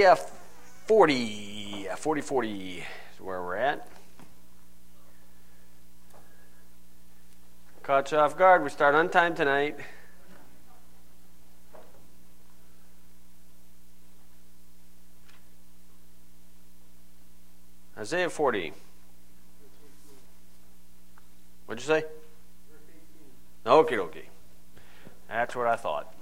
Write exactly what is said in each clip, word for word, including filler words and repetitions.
Yeah, forty, forty, forty is where we're at. Caught you off guard. We start on time tonight. Isaiah forty. What'd you say? Okay, okay. That's what I thought.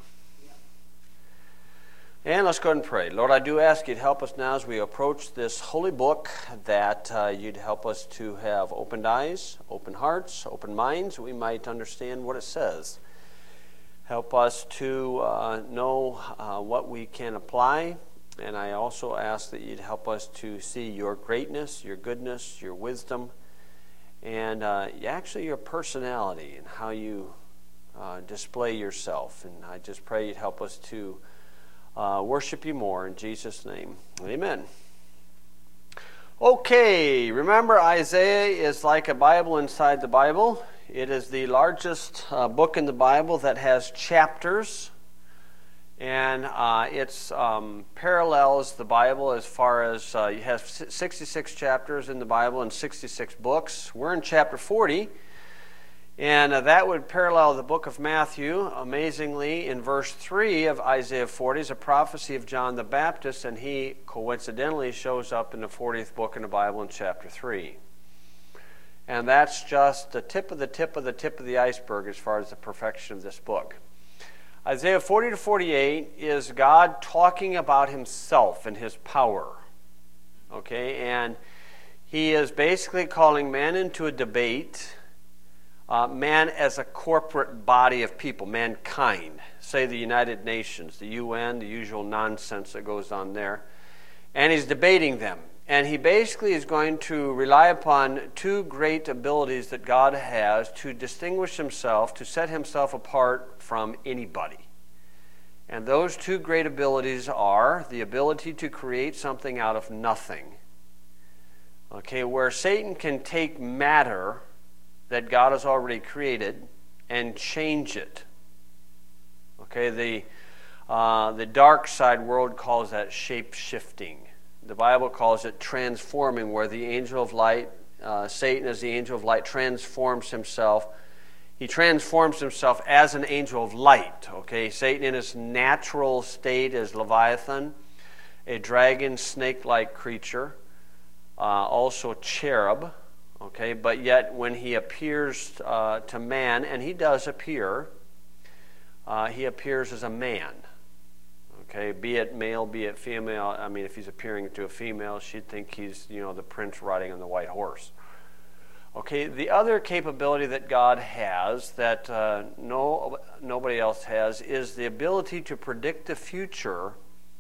And let's go ahead and pray. Lord, I do ask you to help us now as we approach this holy book, that uh, you'd help us to have opened eyes, open hearts, open minds, so we might understand what it says. Help us to uh, know uh, what we can apply, and I also ask that you'd help us to see your greatness, your goodness, your wisdom, and uh, actually your personality and how you uh, display yourself. And I just pray you'd help us to Uh, worship you more in Jesus' name. Amen. Okay, remember Isaiah is like a Bible inside the Bible. It is the largest uh, book in the Bible that has chapters, and uh, it um, parallels the Bible as far as uh, you have sixty-six chapters in the Bible and sixty-six books. We're in chapter forty. And uh, that would parallel the book of Matthew. Amazingly, in verse three of Isaiah forty is a prophecy of John the Baptist, and he coincidentally shows up in the fortieth book in the Bible in chapter three. And that's just the tip of the tip of the tip of the iceberg as far as the perfection of this book. Isaiah forty to forty-eight is God talking about himself and his power. Okay, and he is basically calling man into a debate. Uh, man as a corporate body of people, mankind, say the United Nations, the U N, the usual nonsense that goes on there. And he's debating them. And he basically is going to rely upon two great abilities that God has to distinguish himself, to set himself apart from anybody. And those two great abilities are the ability to create something out of nothing. Okay, where Satan can take matter that God has already created and change it. Okay, the uh, the dark side world calls that shape-shifting. The Bible calls it transforming, where the angel of light, uh, Satan as the angel of light, transforms himself. He transforms himself as an angel of light. Okay, Satan in his natural state is Leviathan, a dragon, snake-like creature, uh, also cherub. Okay, but yet when he appears uh, to man, and he does appear, uh, he appears as a man. Okay, be it male, be it female. I mean, if he's appearing to a female, she'd think he's, you know, the prince riding on the white horse. Okay, the other capability that God has that uh, no nobody else has is the ability to predict the future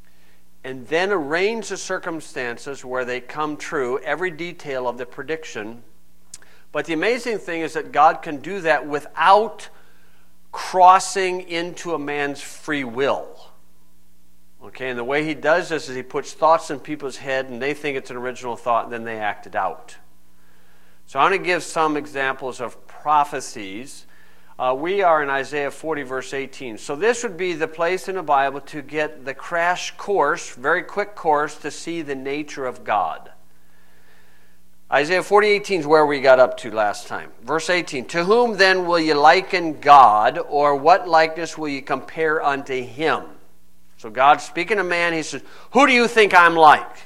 and then arrange the circumstances where they come true, every detail of the prediction. But the amazing thing is that God can do that without crossing into a man's free will. Okay, and the way he does this is he puts thoughts in people's head, and they think it's an original thought, and then they act it out. So I'm going to give some examples of prophecies. Uh, we are in Isaiah forty, verse eighteen. So this would be the place in the Bible to get the crash course, very quick course, to see the nature of God. Isaiah forty, eighteen is where we got up to last time. Verse eighteen, to whom then will you liken God, or what likeness will you compare unto him? So God's speaking to man, he says, who do you think I'm like?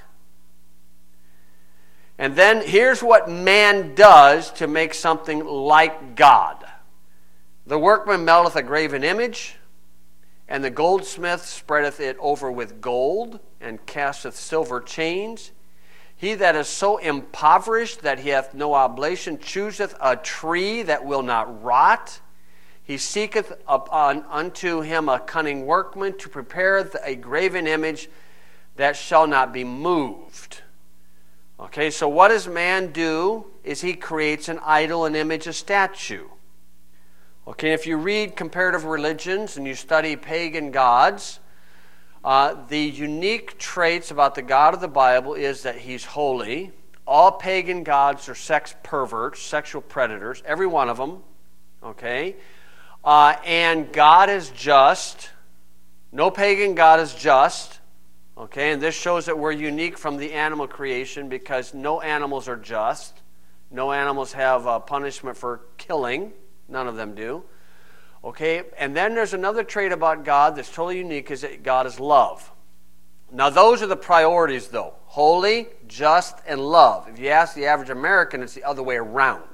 And then here's what man does to make something like God. The workman melteth a graven image, and the goldsmith spreadeth it over with gold, and casteth silver chains. He that is so impoverished that he hath no oblation chooseth a tree that will not rot. He seeketh upon, unto him a cunning workman to prepare a graven image that shall not be moved. Okay, so what does man do? Is he creates an idol, an image, a statue. Okay, if you read comparative religions and you study pagan gods, uh, the unique traits about the God of the Bible is that he's holy. All pagan gods are sex perverts, sexual predators, every one of them. Okay, uh, and God is just. No pagan god is just. Okay, and this shows that we're unique from the animal creation because no animals are just. No animals have uh, punishment for killing. None of them do. Okay, and then there's another trait about God that's totally unique, is that God is love. Now those are the priorities though. Holy, just, and love. If you ask the average American, it's the other way around.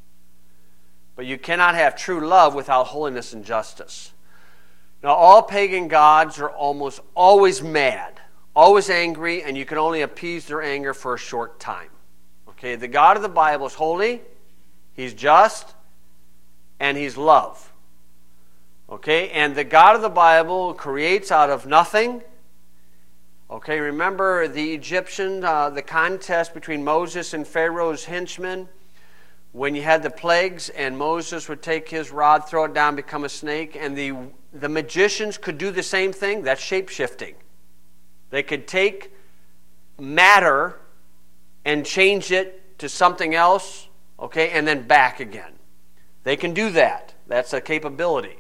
But you cannot have true love without holiness and justice. Now all pagan gods are almost always mad, always angry, and you can only appease their anger for a short time. Okay, the God of the Bible is holy, He's just, and He's love. Okay, and the God of the Bible creates out of nothing. Okay, remember the Egyptian, uh, the contest between Moses and Pharaoh's henchmen? When you had the plagues and Moses would take his rod, throw it down, become a snake, and the, the magicians could do the same thing. That's shape-shifting. They could take matter and change it to something else, okay, and then back again. They can do that. That's a capability.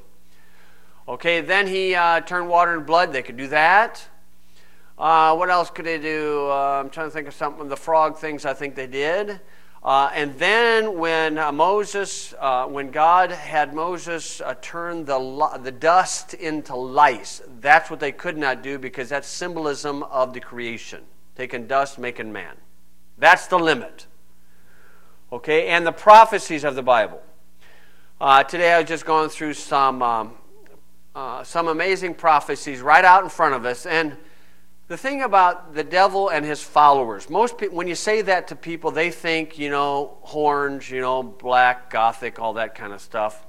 Okay, then he uh, turned water into blood. They could do that. Uh, what else could they do? Uh, I'm trying to think of something. The frog things I think they did. Uh, and then when uh, Moses, uh, when God had Moses uh, turn the, the dust into lice, that's what they could not do because that's symbolism of the creation. Taking dust, making man. That's the limit. Okay, and the prophecies of the Bible. Uh, today I was just going through some... Um, Uh, some amazing prophecies right out in front of us. And the thing about the devil and his followers, most people, when you say that to people, they think, you know, horns, you know, black, gothic, all that kind of stuff.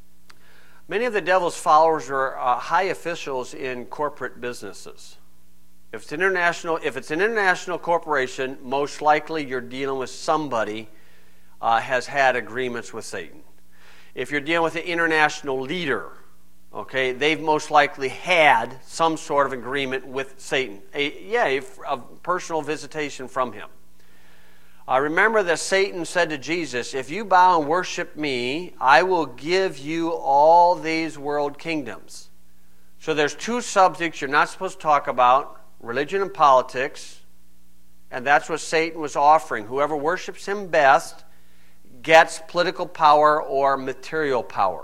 Many of the devil's followers are uh, high officials in corporate businesses. If it's international, if it's an international corporation, most likely you're dealing with somebody uh, has had agreements with Satan. If you're dealing with an international leader, okay, they've most likely had some sort of agreement with Satan. A, yeah, a, a personal visitation from him. Uh, remember that Satan said to Jesus, if you bow and worship me, I will give you all these world kingdoms. So there's two subjects you're not supposed to talk about, religion and politics, and that's what Satan was offering. Whoever worships him best gets political power or material power.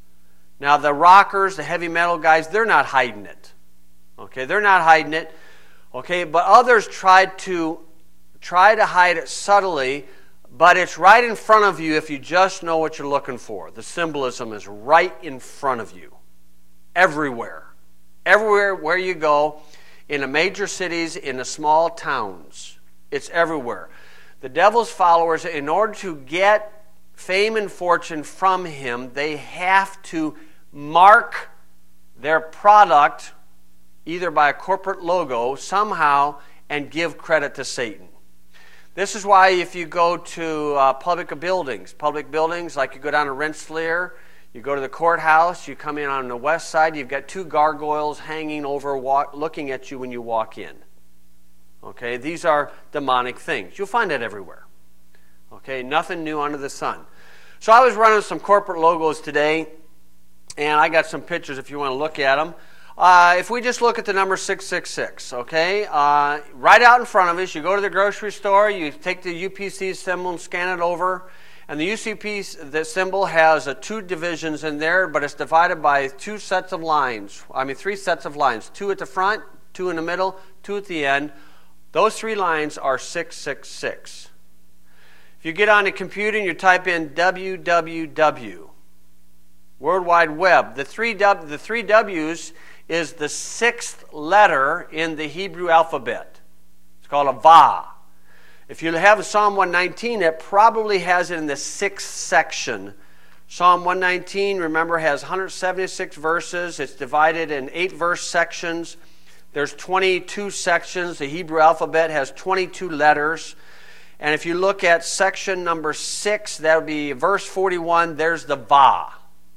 Now, the rockers, the heavy metal guys, they're not hiding it. Okay, they're not hiding it. Okay, but others tried to try to hide it subtly, but it's right in front of you if you just know what you're looking for. The symbolism is right in front of you. Everywhere. Everywhere where you go, in the major cities, in the small towns. It's everywhere. The devil's followers, in order to get fame and fortune from him, they have to mark their product either by a corporate logo somehow and give credit to Satan. This is why if you go to uh, public buildings, public buildings like you go down to Rensselaer, you go to the courthouse, you come in on the west side, you've got two gargoyles hanging over, walk, looking at you when you walk in. Okay, these are demonic things. You'll find that everywhere. Okay, nothing new under the sun. So I was running some corporate logos today, and I got some pictures if you want to look at them. Uh, if we just look at the number six six six, okay, uh, right out in front of us, you go to the grocery store, you take the U P C symbol and scan it over, and the U C P the symbol has uh, two divisions in there, but it's divided by two sets of lines. I mean, three sets of lines, two at the front, two in the middle, two at the end. Those three lines are six six six. If you get on the computer and you type in W W W, World Wide Web, the three, w, the three W's is the sixth letter in the Hebrew alphabet. It's called a Va. If you have a Psalm one nineteen, it probably has it in the sixth section. Psalm one nineteen, remember, has one hundred seventy-six verses. It's divided in eight verse sections. There's twenty-two sections. The Hebrew alphabet has twenty-two letters. And if you look at section number six, that would be verse forty-one, there's the Va.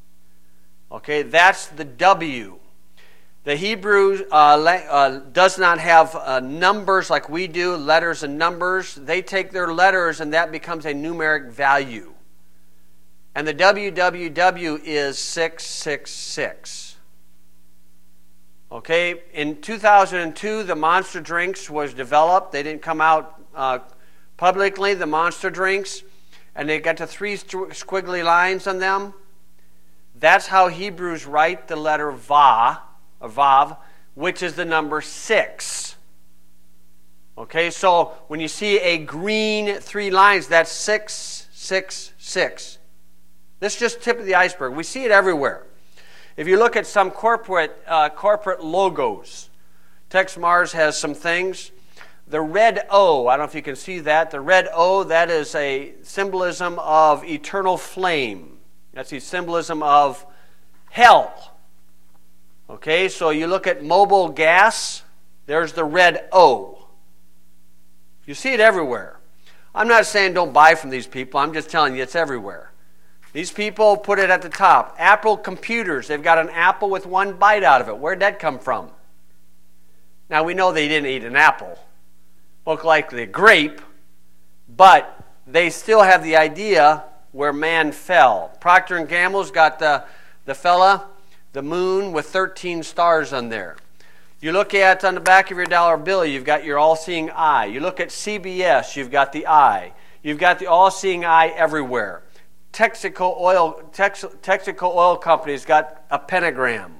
Okay, that's the W. The Hebrew uh, uh, does not have uh, numbers like we do, letters and numbers. They take their letters and that becomes a numeric value. And the W W W is six six six. Okay, in two thousand two, the Monster Drinks was developed. They didn't come out uh, publicly, the Monster Drinks, and they got the three squiggly lines on them. That's how Hebrews write the letter Va, or Vav, which is the number six. Okay, so when you see a green three lines, that's six, six, six. This is just tip of the iceberg. We see it everywhere. If you look at some corporate uh, corporate logos, Tex Mars has some things. The red O, I don't know if you can see that. The red O, that is a symbolism of eternal flame. That's the symbolism of hell. Okay, so you look at Mobil gas, there's the red O. You see it everywhere. I'm not saying don't buy from these people. I'm just telling you it's everywhere. These people put it at the top. Apple computers, they've got an apple with one bite out of it. Where'd that come from? Now, we know they didn't eat an apple. Look like the grape, but they still have the idea where man fell. Procter and Gamble's got the, the fella, the moon with thirteen stars on there. You look at, on the back of your dollar bill, you've got your all-seeing eye. You look at C B S, you've got the eye. You've got the all-seeing eye everywhere. Texaco oil, Tex, Texaco oil company's got a pentagram.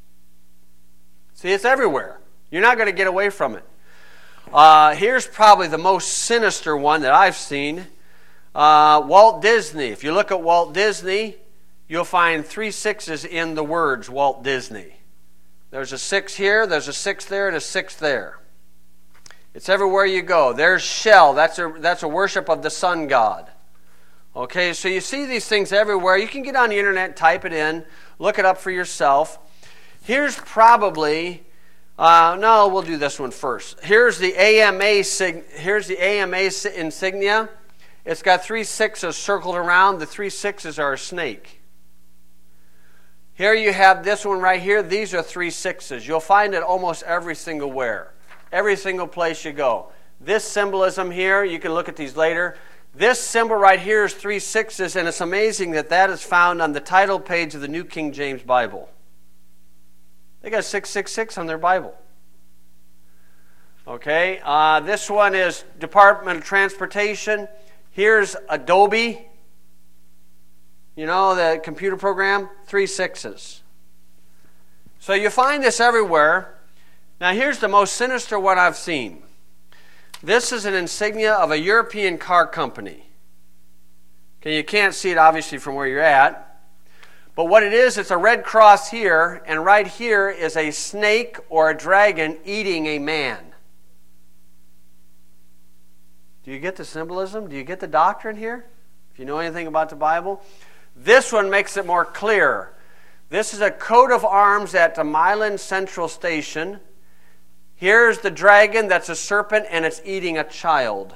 See, it's everywhere. You're not going to get away from it. Uh, here's probably the most sinister one that I've seen. Uh, Walt Disney. If you look at Walt Disney, you'll find three sixes in the words Walt Disney. There's a six here, there's a six there, and a six there. It's everywhere you go. There's Shell. That's a, that's a worship of the sun god. Okay, so you see these things everywhere. You can get on the internet, type it in, look it up for yourself. Here's probably, uh, no, we'll do this one first. Here's the A M A, here's the A M A insignia. It's got three sixes circled around. The three sixes are a snake. Here you have this one right here. These are three sixes. You'll find it almost every single where, every single place you go. This symbolism here, you can look at these later. This symbol right here is three sixes, and it's amazing that that is found on the title page of the New King James Bible. They got six six six on their Bible. Okay, uh, this one is Department of Transportation. Here's Adobe. You know, the computer program, three sixes. So you find this everywhere. Now here's the most sinister one I've seen. This is an insignia of a European car company. Okay, you can't see it obviously from where you're at. But what it is, it's a red cross here, and right here is a snake or a dragon eating a man. Do you get the symbolism? Do you get the doctrine here? If you know anything about the Bible. This one makes it more clear. This is a coat of arms at the Milan Central Station. Here's the dragon, that's a serpent, and it's eating a child.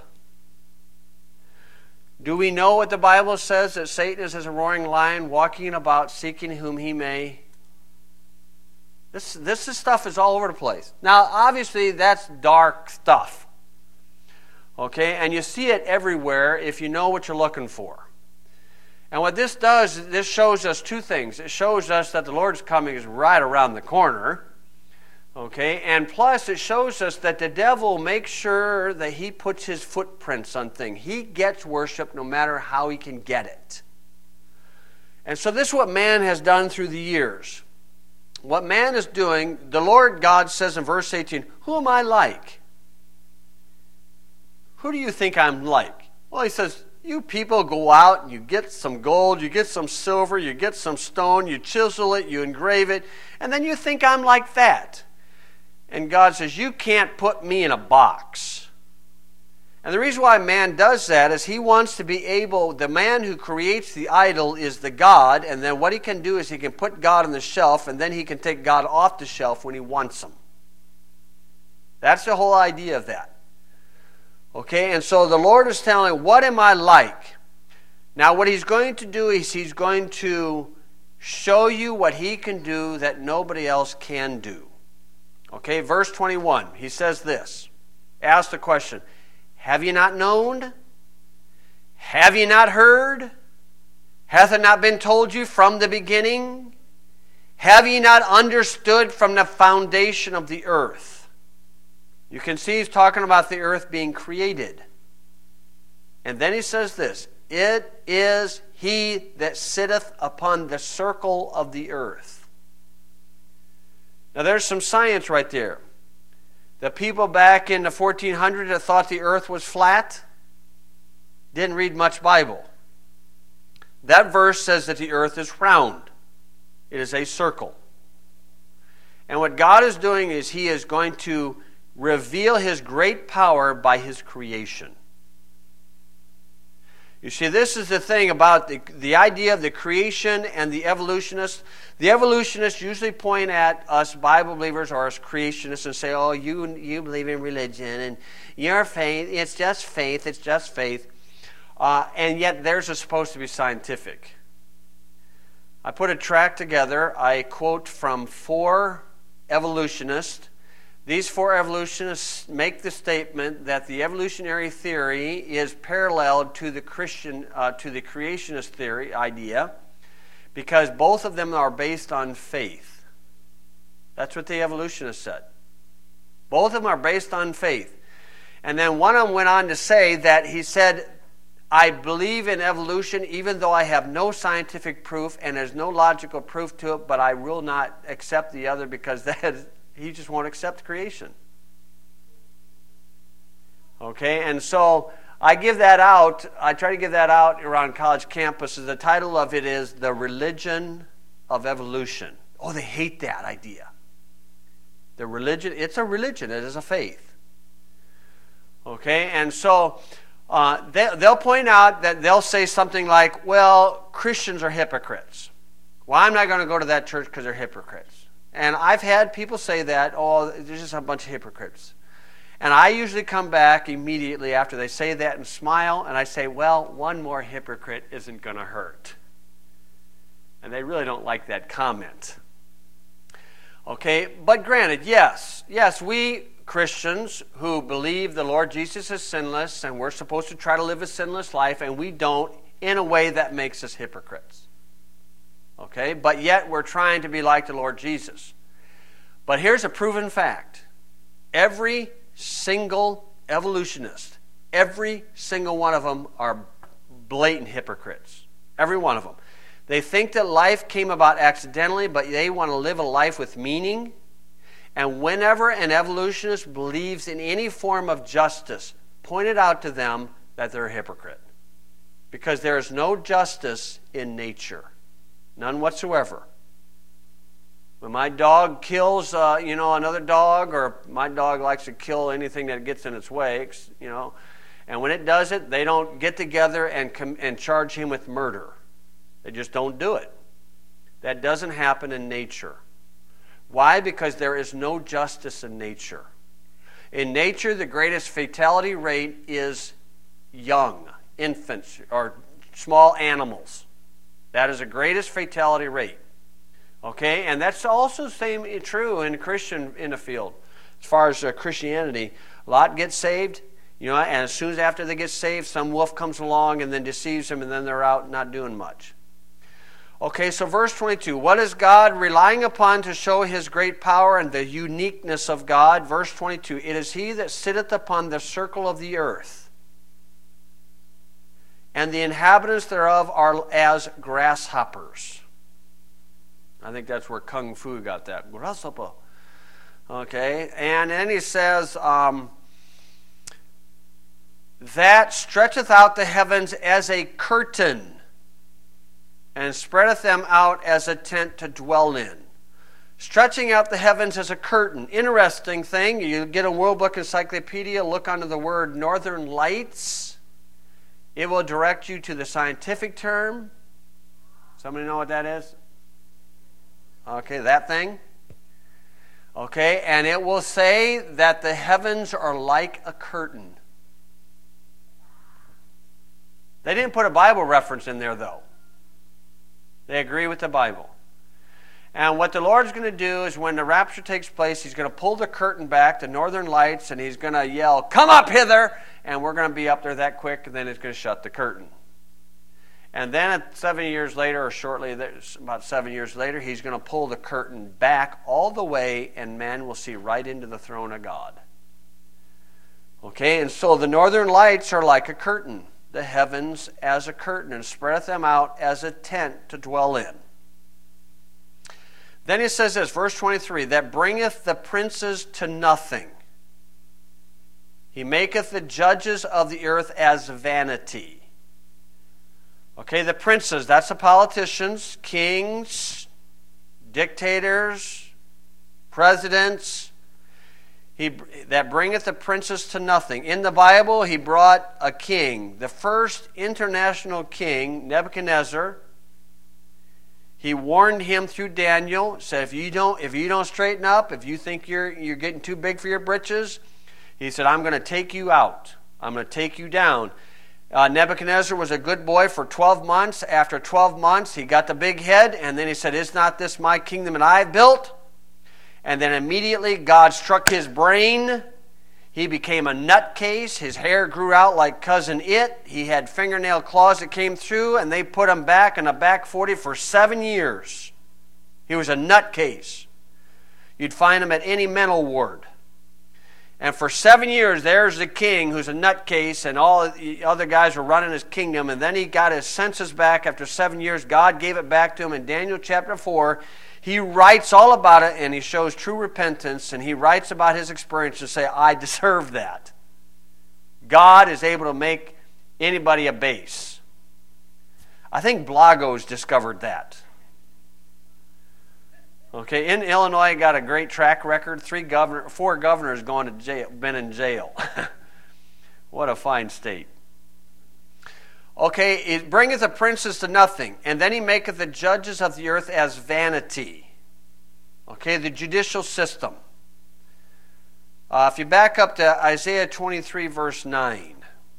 Do we know what the Bible says, that Satan is as a roaring lion, walking about, seeking whom he may? This, this stuff is all over the place. Now, obviously, that's dark stuff. Okay, and you see it everywhere if you know what you're looking for. And what this does, this shows us two things. It shows us that the Lord's coming is right around the corner. Okay, and plus it shows us that the devil makes sure that he puts his footprints on things. He gets worship no matter how he can get it. And so this is what man has done through the years. What man is doing, the Lord God says in verse eighteen, who am I like? Who do you think I'm like? Well, he says, you people go out and you get some gold, you get some silver, you get some stone, you chisel it, you engrave it, and then you think I'm like that. And God says, you can't put me in a box. And the reason why man does that is he wants to be able, the man who creates the idol is the God, and then what he can do is he can put God on the shelf, and then he can take God off the shelf when he wants him. That's the whole idea of that. Okay, and so the Lord is telling, what am I like? Now what he's going to do is he's going to show you what he can do that nobody else can do. Okay, verse twenty-one, he says this. Ask the question, have you not known? Have you not heard? Hath it not been told you from the beginning? Have ye not understood from the foundation of the earth? You can see he's talking about the earth being created. And then he says this, it is he that sitteth upon the circle of the earth. Now there's some science right there. The people back in the fourteen hundreds that thought the earth was flat didn't read much Bible. That verse says that the earth is round. It is a circle. And what God is doing is he is going to reveal his great power by his creation. You see, this is the thing about the, the idea of the creation and the evolutionists. The evolutionists usually point at us Bible believers or us creationists and say, oh, you, you believe in religion and your faith, it's just faith, it's just faith. Uh, and yet theirs is supposed to be scientific. I put a tract together. I quote from four evolutionists. These four evolutionists make the statement that the evolutionary theory is parallel to the Christian, uh, to the creationist theory idea, because both of them are based on faith. That's what the evolutionists said. Both of them are based on faith. And then one of them went on to say that he said, I believe in evolution even though I have no scientific proof and there's no logical proof to it, but I will not accept the other because that is, he just won't accept creation. Okay, and so I give that out, I try to give that out around college campuses. The title of it is The Religion of Evolution. Oh, they hate that idea. The religion, it's a religion, it is a faith. Okay, and so uh, they, they'll point out that they'll say something like, well, Christians are hypocrites. Well, I'm not going to go to that church because they're hypocrites. And I've had people say that, oh, there's just a bunch of hypocrites. And I usually come back immediately after they say that and smile, and I say, well, one more hypocrite isn't going to hurt. And they really don't like that comment. Okay, but granted, yes, yes, we Christians who believe the Lord Jesus is sinless and we're supposed to try to live a sinless life, and we don't, in a way that makes us hypocrites. Okay, but yet we're trying to be like the Lord Jesus. But here's a proven fact. Every single evolutionist, every single one of them are blatant hypocrites. Every one of them. They think that life came about accidentally, but they want to live a life with meaning. And whenever an evolutionist believes in any form of justice, point it out to them that they're a hypocrite. Because there is no justice in nature. None whatsoever. When my dog kills, uh, you know, another dog, or my dog likes to kill anything that gets in its way, you know, and when it does it, they don't get together and com- and charge him with murder. They just don't do it. That doesn't happen in nature. Why? Because there is no justice in nature. In nature, the greatest fatality rate is young, infants, or small animals. That is the greatest fatality rate. Okay, and that's also the same true in Christian in the field. As far as uh, Christianity, a lot get saved, you know, and as soon as after they get saved, some wolf comes along and then deceives them, and then they're out not doing much. Okay, so verse twenty-two, what is God relying upon to show his great power and the uniqueness of God? Verse twenty-two, it is he that sitteth upon the circle of the earth, and the inhabitants thereof are as grasshoppers. I think that's where Kung Fu got that. Grasshopper. Okay, and then he says, um, that stretcheth out the heavens as a curtain, and spreadeth them out as a tent to dwell in. Stretching out the heavens as a curtain. Interesting thing, you get a World Book Encyclopedia, look under the word Northern Lights. It will direct you to the scientific term. Somebody know what that is? Okay, that thing. Okay, and it will say that the heavens are like a curtain. They didn't put a Bible reference in there, though. They agree with the Bible. And what the Lord's going to do is when the rapture takes place, he's going to pull the curtain back, the northern lights, and he's going to yell, come up hither, and we're going to be up there that quick, and then he's going to shut the curtain. And then at seven years later, or shortly, about seven years later, he's going to pull the curtain back all the way, and man will see right into the throne of God. Okay, and so the northern lights are like a curtain, the heavens as a curtain, and spreadeth them out as a tent to dwell in. Then he says this, verse twenty-three, that bringeth the princes to nothing. He maketh the judges of the earth as vanity. Okay, the princes, that's the politicians, kings, dictators, presidents. He, that bringeth the princes to nothing. In the Bible, he brought a king, the first international king, Nebuchadnezzar. He warned him through Daniel, said, if you don't, if you don't straighten up, if you think you're, you're getting too big for your britches, he said, I'm going to take you out. I'm going to take you down. Uh, Nebuchadnezzar was a good boy for twelve months. After twelve months, he got the big head, and then he said, is not this my kingdom that I have built? And then immediately God struck his brain. He became a nutcase. His hair grew out like Cousin It. He had fingernail claws that came through, and they put him back in a back forty for seven years. He was a nutcase. You'd find him at any mental ward. And for seven years, there's the king who's a nutcase, and all the other guys were running his kingdom. And then he got his senses back after seven years. God gave it back to him in Daniel chapter four. He writes all about it, and he shows true repentance, and he writes about his experience to say, I deserve that. God is able to make anybody a base. I think Blagos discovered that. Okay, in Illinois, got a great track record. Three governor, four governors gone to jail, been in jail. What a fine state. Okay, it bringeth the princes to nothing, and then he maketh the judges of the earth as vanity. Okay, the judicial system. Uh, if you back up to Isaiah twenty-three, verse nine.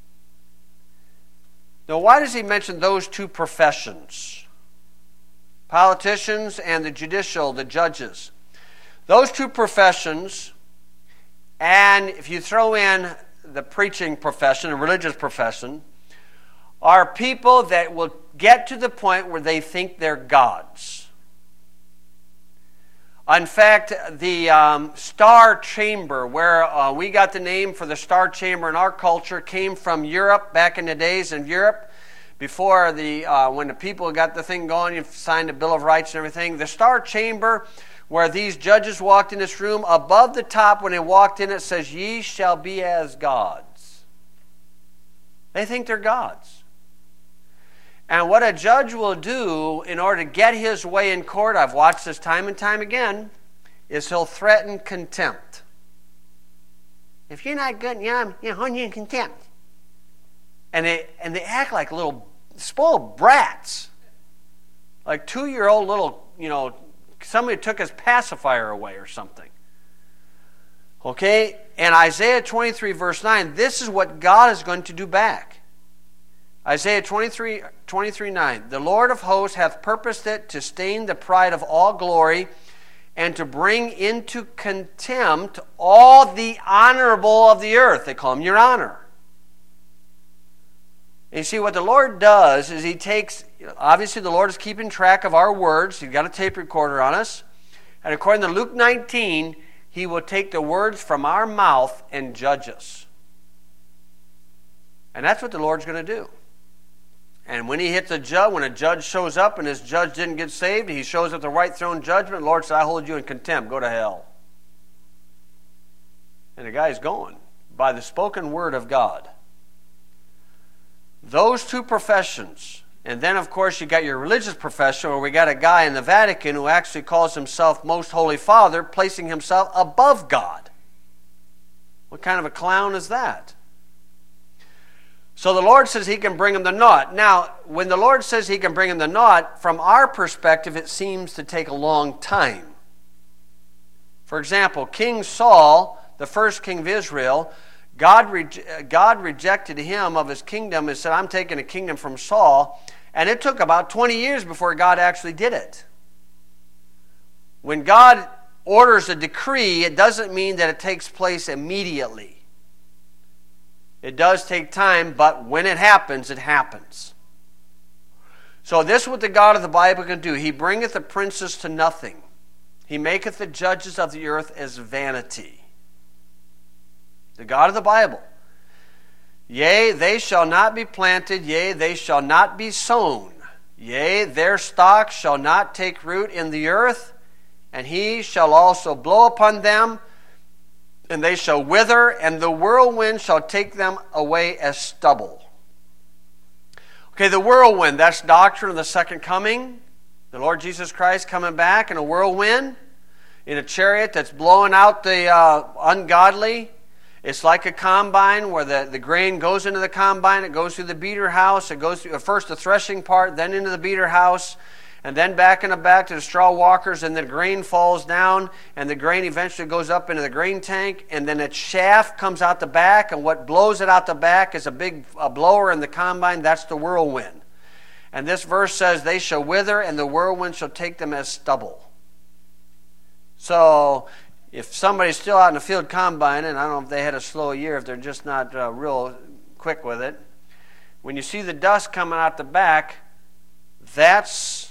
Now, why does he mention those two professions? Politicians and the judicial, the judges. Those two professions, and if you throw in the preaching profession, the religious profession, are people that will get to the point where they think they're gods. In fact, the um, Star Chamber, where uh, we got the name for the Star Chamber in our culture, came from Europe, back in the days in Europe. Before the, uh, when the people got the thing going, you signed the Bill of Rights and everything. The Star Chamber, where these judges walked in this room, above the top when they walked in, it says, ye shall be as gods. They think they're gods. And what a judge will do in order to get his way in court, I've watched this time and time again, is he'll threaten contempt. If you're not good, you know, you're holding you in contempt. And they, and they act like little spoiled brats. Like two-year-old little, you know, somebody took his pacifier away or something. Okay? And Isaiah twenty-three, verse nine, this is what God is going to do back. Isaiah twenty-three, twenty-three, nine, the Lord of hosts hath purposed it to stain the pride of all glory and to bring into contempt all the honorable of the earth. They call him your honor. And you see, what the Lord does is he takes, obviously the Lord is keeping track of our words. He's got a tape recorder on us. And according to Luke nineteen, he will take the words from our mouth and judge us. And that's what the Lord's going to do. And when he hits a judge, when a judge shows up and this judge didn't get saved, he shows up the right throne judgment, the Lord said, I hold you in contempt, go to hell. And the guy's going by the spoken word of God. Those two professions, and then of course you got your religious profession, where we got a guy in the Vatican who actually calls himself Most Holy Father, placing himself above God. What kind of a clown is that? So the Lord says he can bring him to naught. Now, when the Lord says he can bring him to naught, from our perspective it seems to take a long time. For example, King Saul, the first king of Israel, God, re- God rejected him of his kingdom and said, I'm taking a kingdom from Saul. And it took about twenty years before God actually did it. When God orders a decree, it doesn't mean that it takes place immediately. It does take time, but when it happens, it happens. So this is what the God of the Bible can do. He bringeth the princes to nothing. He maketh the judges of the earth as vanity. The God of the Bible. Yea, they shall not be planted. Yea, they shall not be sown. Yea, their stock shall not take root in the earth. And he shall also blow upon them, and they shall wither, and the whirlwind shall take them away as stubble. Okay, the whirlwind, that's doctrine of the second coming. The Lord Jesus Christ coming back in a whirlwind, in a chariot that's blowing out the uh, ungodly. It's like a combine where the, the grain goes into the combine. It goes through the beater house. It goes through first the threshing part, then into the beater house, and then back in the back to the straw walkers, and the grain falls down, and the grain eventually goes up into the grain tank, and then its shaft comes out the back, and what blows it out the back is a big a blower in the combine. That's the whirlwind. And this verse says, they shall wither, and the whirlwind shall take them as stubble. So if somebody's still out in the field combining, I don't know if they had a slow year, if they're just not uh, real quick with it, when you see the dust coming out the back, that's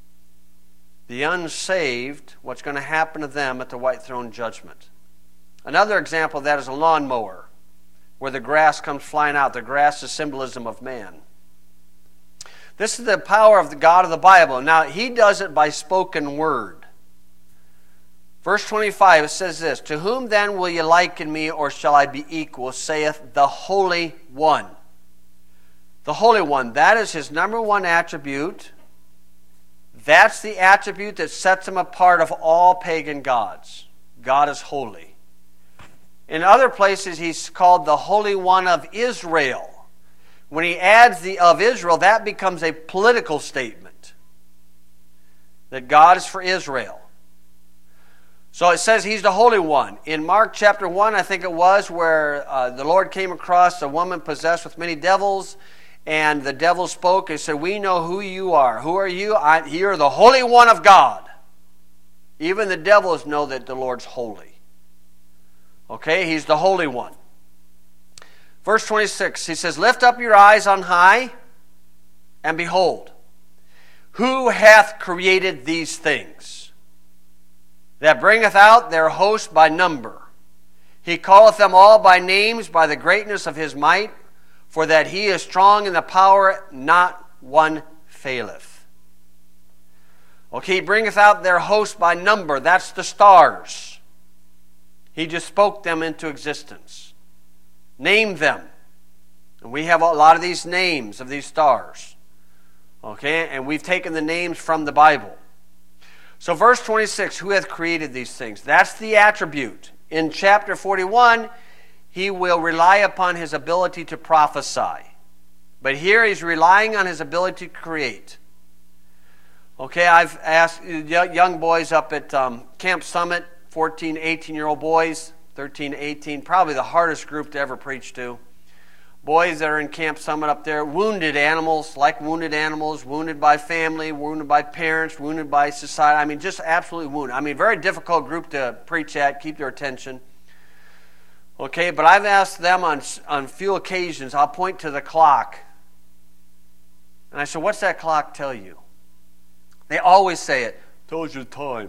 the unsaved, what's going to happen to them at the white throne judgment. Another example of that is a lawnmower, where the grass comes flying out. The grass is symbolism of man. This is the power of the God of the Bible. Now, he does it by spoken word. Verse twenty-five, it says this, to whom then will ye liken me, or shall I be equal, saith the Holy One. The Holy One, that is his number one attribute. That's the attribute that sets him apart of all pagan gods. God is holy. In other places, he's called the Holy One of Israel. When he adds the of Israel, that becomes a political statement. That God is for Israel. So it says he's the Holy One. In Mark chapter one, I think it was, where uh, the Lord came across a woman possessed with many devils, and the devil spoke and said, we know who you are. Who are you? I, you're the Holy One of God. Even the devils know that the Lord's holy. Okay, he's the Holy One. Verse twenty-six, he says, lift up your eyes on high, and behold, who hath created these things, that bringeth out their host by number? He calleth them all by names, by the greatness of his might, for that he is strong in the power, not one faileth. Okay, he bringeth out their host by number. That's the stars. He just spoke them into existence. Name them. And we have a lot of these names of these stars. Okay, and we've taken the names from the Bible. So verse twenty-six, who hath created these things? That's the attribute. In chapter forty-one, he will rely upon his ability to prophesy. But here he's relying on his ability to create. Okay, I've asked young boys up at um, Camp Summit, fourteen, eighteen-year-old boys, thirteen, eighteen, probably the hardest group to ever preach to. Boys that are in Camp Summit up there, wounded animals, like wounded animals, wounded by family, wounded by parents, wounded by society. I mean, just absolutely wounded. I mean, very difficult group to preach at, keep their attention. Okay, but I've asked them on, on few occasions, I'll point to the clock. And I said, what's that clock tell you? They always say it, tells you the time.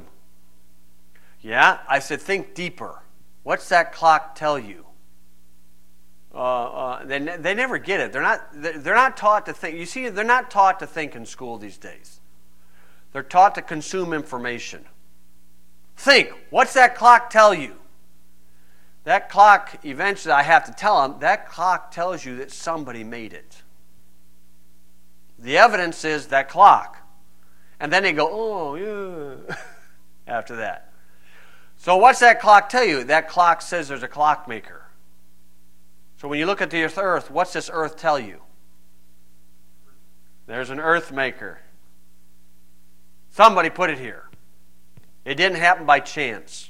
Yeah? I said, think deeper. What's that clock tell you? Uh, uh, they, they never get it. They're not, they're not taught to think. You see, they're not taught to think in school these days. They're taught to consume information. Think, what's that clock tell you? That clock, eventually I have to tell them, that clock tells you that somebody made it. The evidence is that clock. And then they go, oh, yeah, after that. So what's that clock tell you? That clock says there's a clockmaker. So when you look at the earth, what's this earth tell you? There's an earth maker. Somebody put it here. It didn't happen by chance.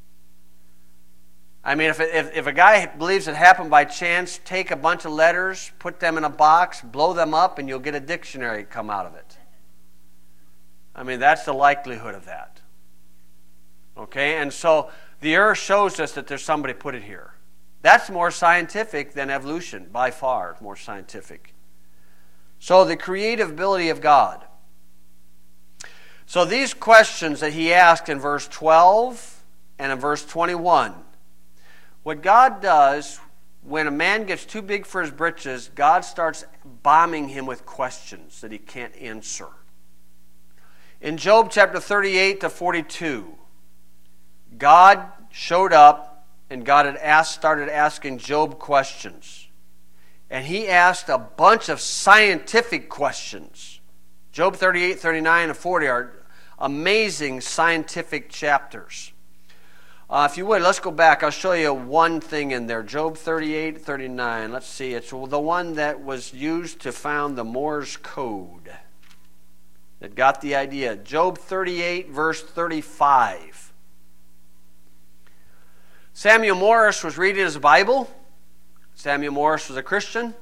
I mean, if, if, if a guy believes it happened by chance, take a bunch of letters, put them in a box, blow them up, and you'll get a dictionary come out of it. I mean, that's the likelihood of that. Okay, and so the earth shows us that there's somebody put it here. That's more scientific than evolution, by far more scientific. So the creative ability of God. So these questions that he asked in verse twelve and in verse twenty-one, what God does when a man gets too big for his britches, God starts bombing him with questions that he can't answer. In Job chapter thirty-eight to forty-two, God showed up and God had asked, started asking Job questions. And he asked a bunch of scientific questions. Job thirty-eight, thirty-nine, and forty are amazing scientific chapters. Uh, if you would, let's go back. I'll show you one thing in there. Job thirty-eight, thirty-nine. Let's see. It's the one that was used to found the Morse code. That got the idea. Job thirty-eight, verse thirty-five. Samuel Morse was reading his Bible. Samuel Morse was a Christian.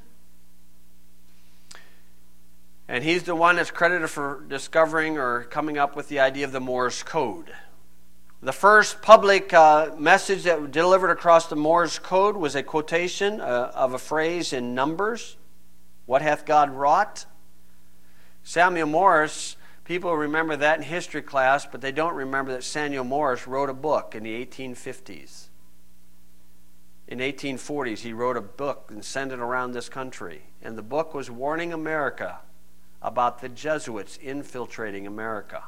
And he's the one that's credited for discovering or coming up with the idea of the Morse code. The first public uh, message that was delivered across the Morse code was a quotation uh, of a phrase in Numbers. What hath God wrought? Samuel Morse, people remember that in history class, but they don't remember that Samuel Morse wrote a book in the eighteen fifties. In eighteen forties, he wrote a book and sent it around this country. And the book was warning America about the Jesuits infiltrating America.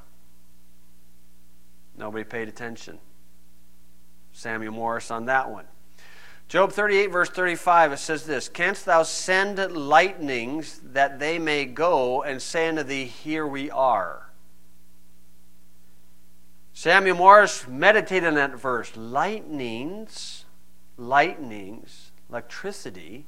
Nobody paid attention. Samuel Morse on that one. Job thirty-eight, verse thirty-five, it says this, Canst thou send lightnings that they may go and say unto thee, Here we are? Samuel Morse meditated on that verse. Lightnings, lightnings, electricity,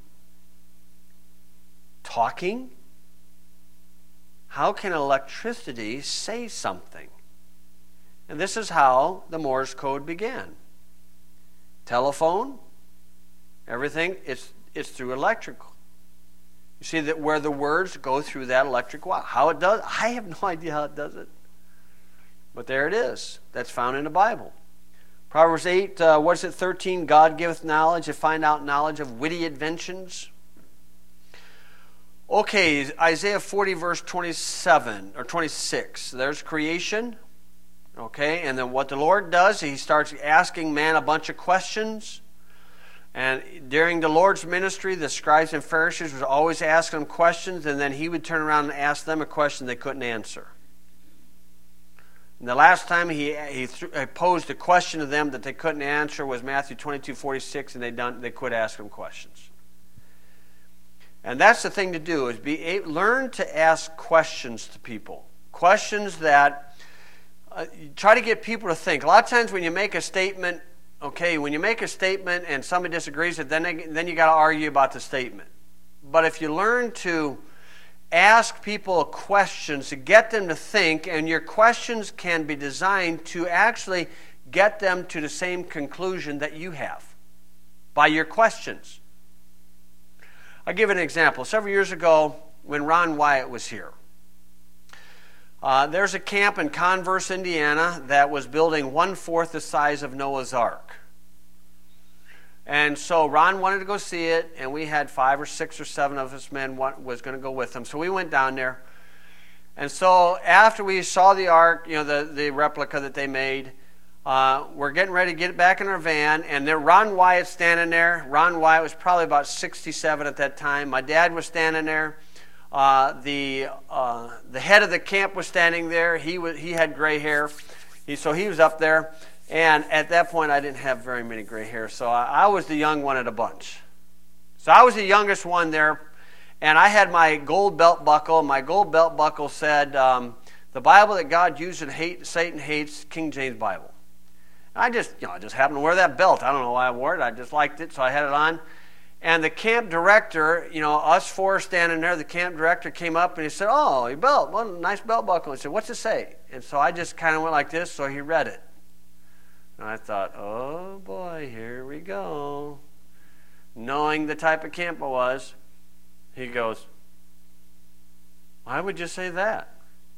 talking. How can electricity say something? And this is how the Morse code began. Telephone, everything, it's, it's through electrical. You see that where the words go through that electric wire. How it does, I have no idea how it does it. But there it is. That's found in the Bible. Proverbs eight, uh, what is it, thirteen? God giveth knowledge, to find out knowledge of witty inventions. Okay, Isaiah forty, verse twenty-seven, or twenty-six. There's creation. Okay, and then what the Lord does, he starts asking man a bunch of questions. And during the Lord's ministry, the scribes and Pharisees was always asking him questions, and then he would turn around and ask them a question they couldn't answer. And the last time he he, th- he posed a question to them that they couldn't answer was Matthew twenty-two, forty-six, and they done they quit asking him questions. And that's the thing to do, is be learn to ask questions to people. Questions that uh, try to get people to think. A lot of times when you make a statement, okay, when you make a statement and somebody disagrees with it, then, they, then you got to argue about the statement. But if you learn to ask people questions to get them to think, and your questions can be designed to actually get them to the same conclusion that you have by your questions. I'll give an example. Several years ago, when Ron Wyatt was here, uh, there's a camp in Converse, Indiana, that was building one-fourth the size of Noah's Ark. And so Ron wanted to go see it, and we had five or six or seven of us men want, was going to go with him. So we went down there. And so after we saw the ark, you know, the, the replica that they made, uh, we're getting ready to get it back in our van, and there Ron Wyatt standing there. Ron Wyatt was probably about sixty-seven at that time. My dad was standing there. Uh, the uh, the head of the camp was standing there. He was he had gray hair, he, so he was up there. And at that point, I didn't have very many gray hairs, so I, I was the young one of the bunch. So I was the youngest one there, and I had my gold belt buckle. My gold belt buckle said, um, "The Bible that God used and hate, Satan hates, King James Bible." And I just, you know, I just happened to wear that belt. I don't know why I wore it. I just liked it, so I had it on. And the camp director, you know, us four standing there, the camp director came up and he said, "Oh, your belt, what a nice belt buckle." He said, "What's it say?" And so I just kind of went like this, so he read it. And I thought, oh boy, here we go. Knowing the type of camp I was, he goes, "Why would you say that?"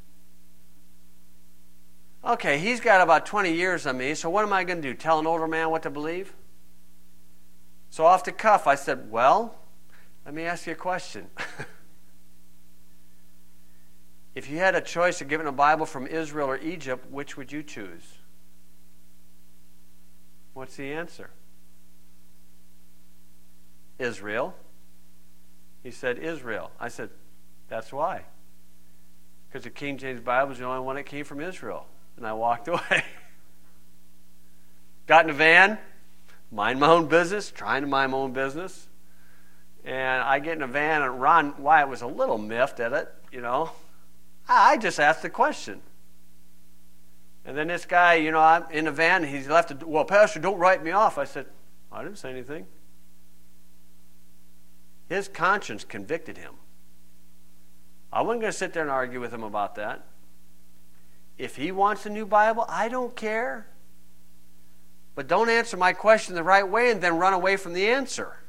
Okay, he's got about twenty years on me, so what am I going to do? Tell an older man what to believe? So off the cuff, I said, "Well, let me ask you a question." if you had a choice of giving a Bible from Israel or Egypt, which would you choose? What's the answer? Israel. He said Israel. I said, that's why. Because the King James Bible is the only one that came from Israel. And I walked away. Got in the van, mind my own business, trying to mind my own business. And I get in the van, and Ron Wyatt was a little miffed at it, you know. I just asked the question. And then this guy, you know, I'm in the van, and he's left, a, well, Pastor, don't write me off. I said, I didn't say anything. His conscience convicted him. I wasn't going to sit there and argue with him about that. If he wants a new Bible, I don't care. But don't answer my question the right way and then run away from the answer.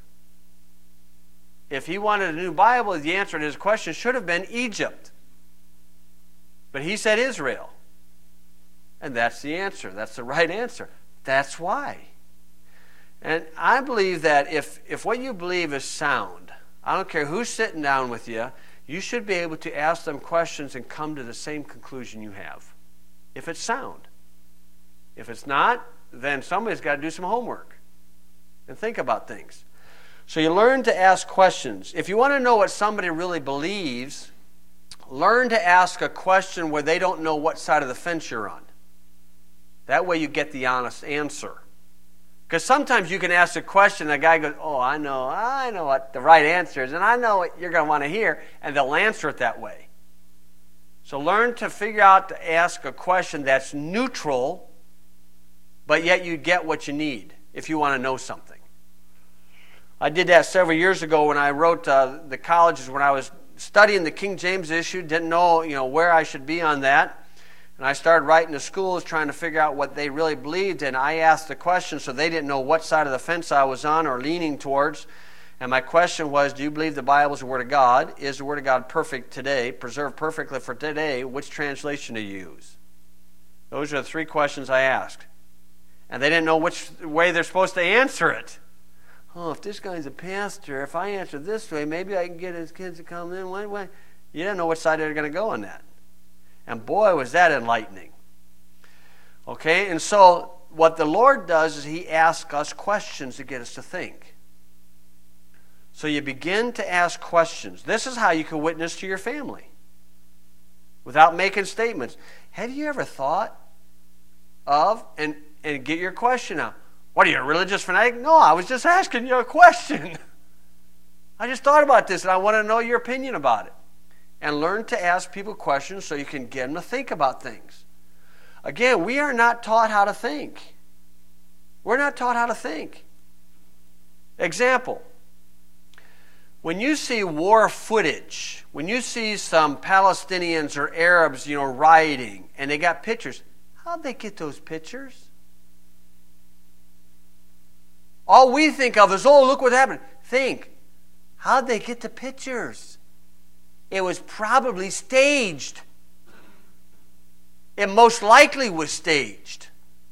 If he wanted a new Bible, the answer to his question should have been Egypt. But he said Israel. And that's the answer. That's the right answer. That's why. And I believe that if, if what you believe is sound, I don't care who's sitting down with you, you should be able to ask them questions and come to the same conclusion you have. If it's sound. If it's not, then somebody's got to do some homework and think about things. So you learn to ask questions. If you want to know what somebody really believes, learn to ask a question where they don't know what side of the fence you're on. That way you get the honest answer. Because sometimes you can ask a question, and a guy goes, oh, I know, I know what the right answer is, and I know what you're going to want to hear, and they'll answer it that way. So learn to figure out to ask a question that's neutral, but yet you get what you need if you want to know something. I did that several years ago when I wrote uh, the colleges, when I was studying the King James issue, didn't know, you know, where I should be on that. And I started writing to schools trying to figure out what they really believed, and I asked the question so they didn't know what side of the fence I was on or leaning towards. And my question was, do you believe the Bible is the Word of God? Is the Word of God perfect today, preserved perfectly for today? Which translation to use? Those are the three questions I asked. And they didn't know which way they're supposed to answer it. Oh, if this guy's a pastor, if I answer this way, maybe I can get his kids to come in one way. You didn't know which side they were going to go on that. And boy, was that enlightening. Okay, and so what the Lord does is He asks us questions to get us to think. So you begin to ask questions. This is how you can witness to your family without making statements. Have you ever thought of, and, and get your question out. What are you, a religious fanatic? No, I was just asking you a question. I just thought about this and I want to know your opinion about it. And learn to ask people questions so you can get them to think about things. Again, we are not taught how to think. We're not taught how to think. Example. When you see war footage, when you see some Palestinians or Arabs, you know, rioting, and they got pictures, how'd they get those pictures? All we think of is, oh, look what happened. Think, how'd they get the pictures? It was probably staged. It most likely was staged.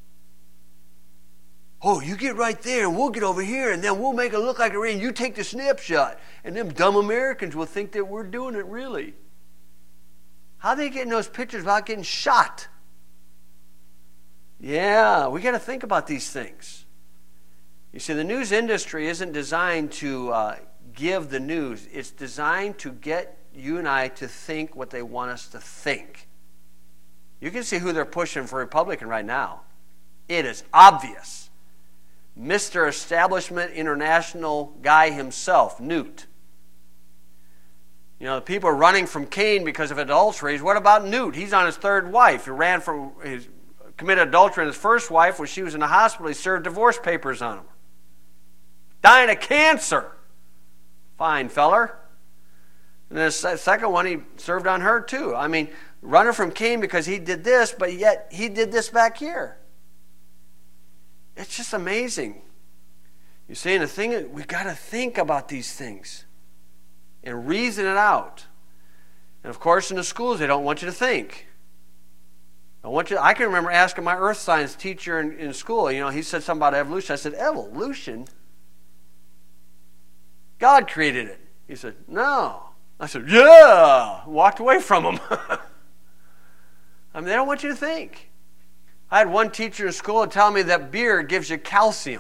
Oh, you get right there, and we'll get over here, and then we'll make it look like a rain. You take the snapshot, and them dumb Americans will think that we're doing it really. How are they getting those pictures without getting shot? Yeah, we got to think about these things. You see, the news industry isn't designed to uh, give the news. It's designed to get you and I to think what they want us to think. You can see who they're pushing for Republican right now. It is obvious. Mister Establishment International guy himself, Newt. You know, the people are running from Cain because of adulteries. What about Newt? He's on his third wife. He ran from his committed adultery in his first wife when she was in the hospital. He served divorce papers on him. Dying of cancer. Fine feller. And then the second one, he served on her too. I mean, running from Cain because he did this, but yet he did this back here. It's just amazing. You see, and the thing is, we've got to think about these things and reason it out. And of course, in the schools, they don't want you to think. I want you. I can remember asking my earth science teacher in, in school. You know, he said something about evolution. I said, evolution? God created it. He said, no. I said, yeah. Walked away from him. I mean, they don't want you to think. I had one teacher in school tell me that beer gives you calcium.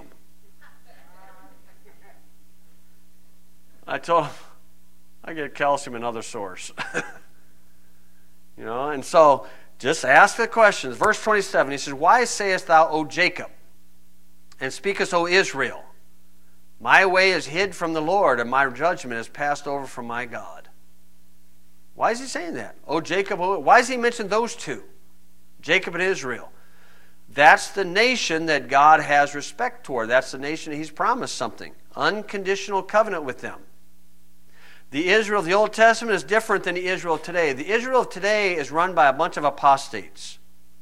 I told him, I get calcium in other source. You know, and so just ask the questions. Verse twenty-seven, he says, why sayest thou, O Jacob, and speakest, O Israel, my way is hid from the Lord, and my judgment is passed over from my God. Why is he saying that? O Jacob, o, why does he mention those two? Jacob and Israel. That's the nation that God has respect toward. That's the nation he's promised something. Unconditional covenant with them. The Israel of the Old Testament is different than the Israel of today. The Israel of today is run by a bunch of apostates.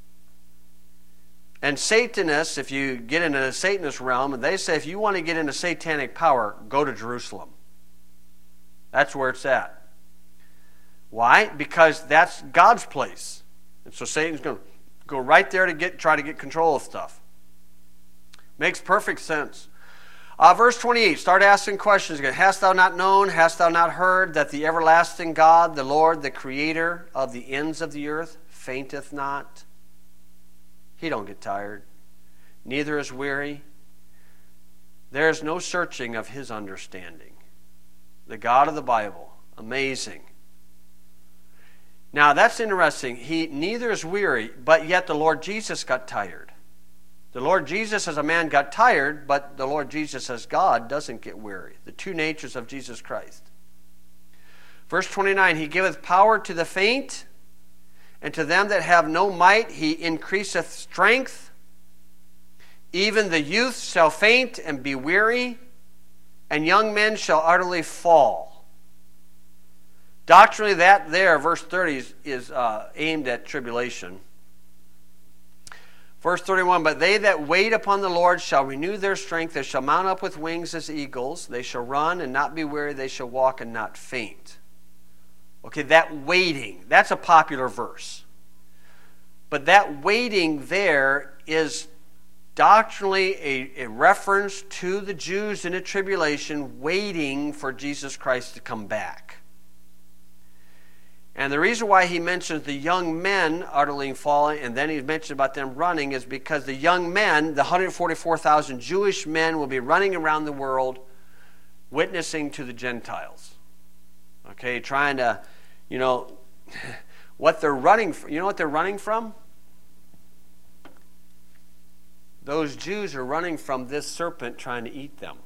And Satanists, if you get into the Satanist realm, they say if you want to get into satanic power, go to Jerusalem. That's where it's at. Why? Because that's God's place. And so Satan's going to go right there to get try to get control of stuff. Makes perfect sense. Uh, verse twenty-eight, start asking questions again. Hast thou not known, hast thou not heard, that the everlasting God, the Lord, the creator of the ends of the earth, fainteth not? He don't get tired, neither is weary. There is no searching of his understanding. The God of the Bible, amazing. Now that's interesting. He neither is weary, but yet the Lord Jesus got tired. The Lord Jesus as a man got tired, but the Lord Jesus as God doesn't get weary. The two natures of Jesus Christ. Verse twenty-nine, he giveth power to the faint, and to them that have no might he increaseth strength. Even the youth shall faint and be weary, and young men shall utterly fall. Doctrinally, that there, verse thirty, is, is uh, aimed at tribulation. Verse thirty-one, but they that wait upon the Lord shall renew their strength. They shall mount up with wings as eagles. They shall run and not be weary. They shall walk and not faint. Okay, that waiting, that's a popular verse. But that waiting there is doctrinally a, a reference to the Jews in the tribulation waiting for Jesus Christ to come back. And the reason why he mentions the young men utterly falling, and then he mentions about them running, is because the young men, the one hundred forty-four thousand Jewish men, will be running around the world witnessing to the Gentiles. Okay, trying to, you know, what they're running from. You know what they're running from? Those Jews are running from this serpent trying to eat them.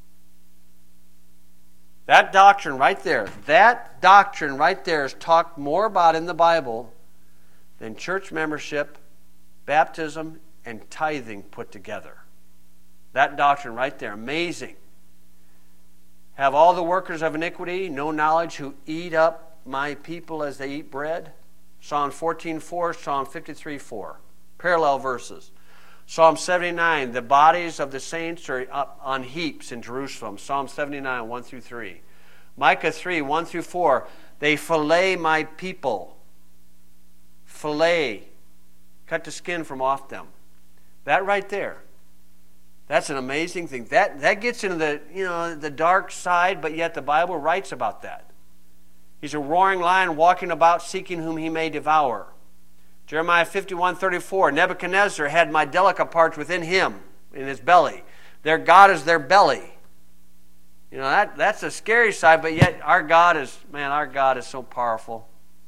That doctrine right there, that doctrine right there is talked more about in the Bible than church membership, baptism, and tithing put together. That doctrine right there, amazing. Have all the workers of iniquity no knowledge who eat up my people as they eat bread? Psalm fourteen four, Psalm fifty-three four. Parallel verses. Psalm seventy-nine, the bodies of the saints are up on heaps in Jerusalem. Psalm seventy-nine, one through three. Micah three, one through four, they fillet my people. Fillet. Cut the skin from off them. That right there. That's an amazing thing. That, that gets into the, you know, the dark side, but yet the Bible writes about that. He's a roaring lion walking about seeking whom he may devour. Jeremiah fifty-one thirty-four, Nebuchadnezzar had my delicate parts within him, in his belly. Their God is their belly. You know, that, that's a scary side, but yet our God is, man, our God is so powerful.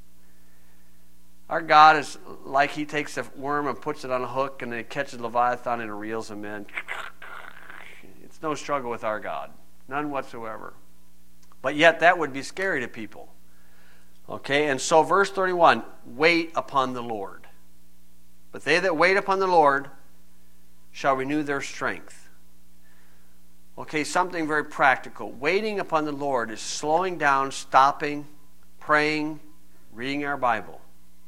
Our God is like he takes a worm and puts it on a hook and then he catches Leviathan and reels him in. It's no struggle with our God. None whatsoever. But yet that would be scary to people. Okay, and so verse thirty-one, wait upon the Lord. But they that wait upon the Lord shall renew their strength. Okay, something very practical. Waiting upon the Lord is slowing down, stopping, praying, reading our Bible.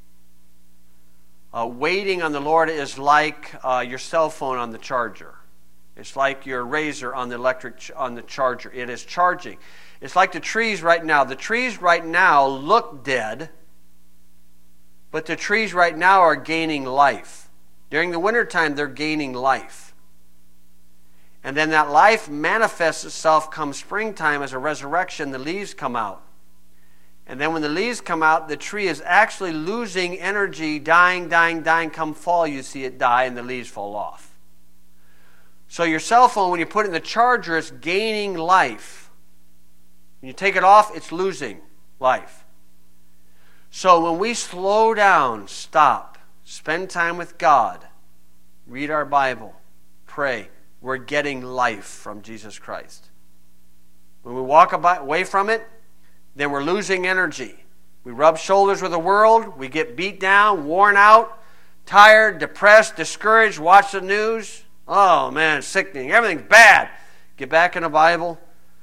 Uh, waiting on the Lord is like uh, your cell phone on the charger. It's like your razor on the electric ch- on the charger. It is charging. It's like the trees right now. The trees right now look dead, but the trees right now are gaining life. During the wintertime, they're gaining life. And then that life manifests itself come springtime as a resurrection. The leaves come out. And then when the leaves come out, the tree is actually losing energy, dying, dying, dying. Come fall, you see it die and the leaves fall off. So your cell phone, when you put it in the charger, it's gaining life. When you take it off, it's losing life. So when we slow down, stop, spend time with God, read our Bible, pray, we're getting life from Jesus Christ. When we walk away from it, then we're losing energy. We rub shoulders with the world, we get beat down, worn out, tired, depressed, discouraged, watch the news. Oh man, it's sickening. Everything's bad. Get back in the Bible.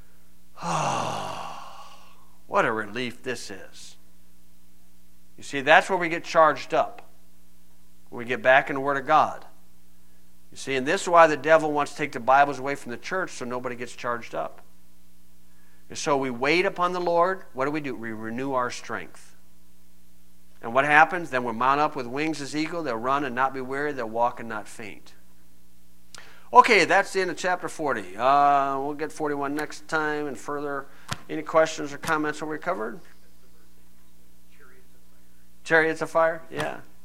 Oh, what a relief this is. You see, that's where we get charged up. When we get back in the Word of God. You see, and this is why the devil wants to take the Bibles away from the church so nobody gets charged up. And so we wait upon the Lord. What do we do? We renew our strength. And what happens? Then we're mount up with wings as eagle. They'll run and not be weary. They'll walk and not faint. Okay, that's the end of chapter forty. Uh, we'll get forty-one next time and further. Any questions or comments on what we covered? Chariots of fire. Chariots of fire? Yeah.